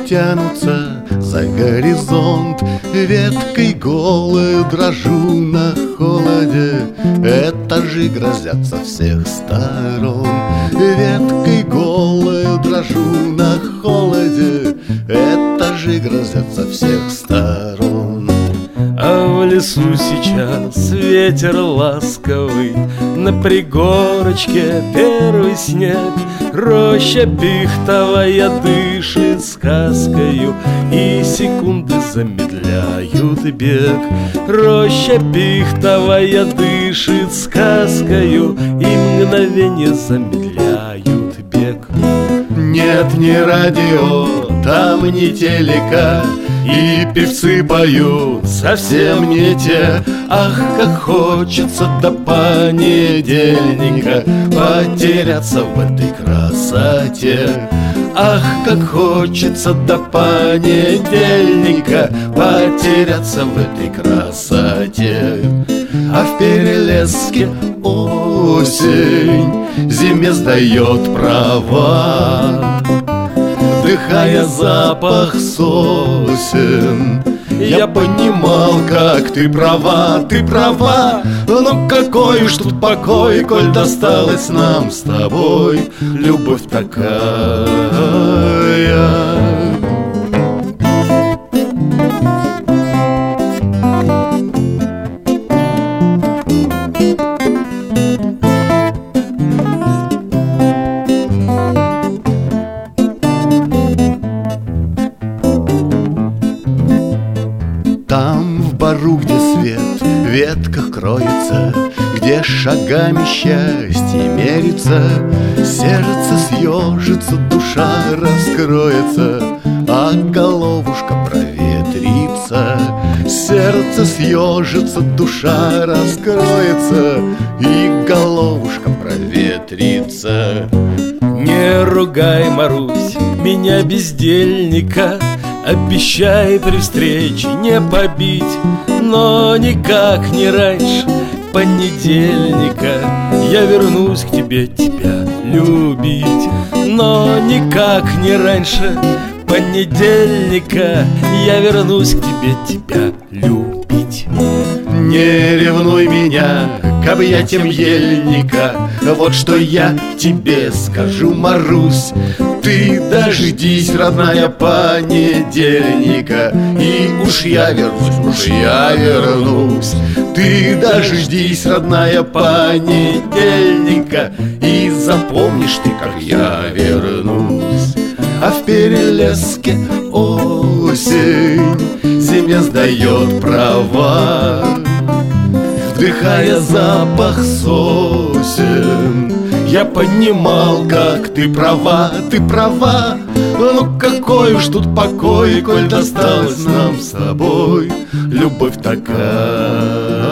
тянутся за горизонт. Веткой голою дрожу на холоде, этажи грозят со всех сторон. Веткой голою дрожу на холоде, этажи грозят со всех сторон. А в лесу сейчас ветер ласковый, на пригорочке первый снег. Роща пихтовая дышит сказкою, и секунды замедляют бег. Роща пихтовая дышит сказкою, и мгновенье замедляют бег. Нет ни радио, там ни телека, и певцы поют совсем не те. Ах, как хочется до понедельника потеряться в этой красоте. Ах, как хочется до понедельника потеряться в этой красоте. А в Перелеске осень зиме сдает права. Вдыхая запах сосен, я понимал, как ты права, ты права. Но какой уж тут покой, коль досталась нам с тобой любовь такая. Там, в бару, где свет в ветках кроется, где шагами счастье мерится, сердце съежится, душа раскроется, а головушка проветрится. Сердце съежится, душа раскроется, и головушка проветрится. Не ругай, Марусь, меня бездельника, обещай при встрече не побить, но никак не раньше понедельника я вернусь к тебе, тебя любить. Но никак не раньше понедельника я вернусь к тебе, тебя любить. Не ревнуй меня к объятиям ельника, вот что я тебе скажу, Марусь. Ты дождись, родная, понедельника, и уж я вернусь. Ты дождись, родная, понедельника, и запомнишь ты, как я вернусь. А в Перелеске осень зиме сдает права. Вдыхая запах сосен, я понимал, как ты права, ты права. Ну какой уж тут покой, коль досталась нам с тобой любовь такая.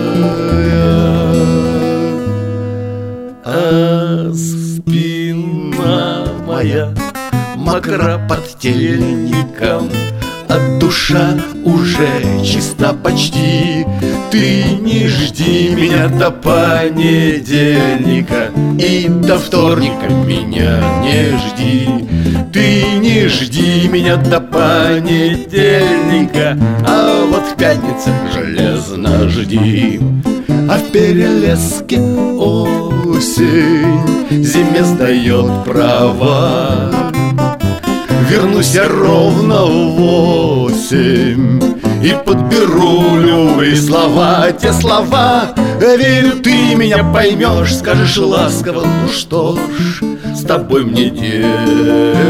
А спина моя мокра под тельником, а душа уже чиста почти. Ты не жди меня до понедельника, и до вторника меня не жди. Ты не жди меня до понедельника, а вот в пятницу железно жди. А в Перелеске осень зиме сдает права. Вернусь я ровно в 8 и подберу любые слова, те слова. Верю, ты меня поймешь, скажешь ласково: ну что ж, с тобой мне делать.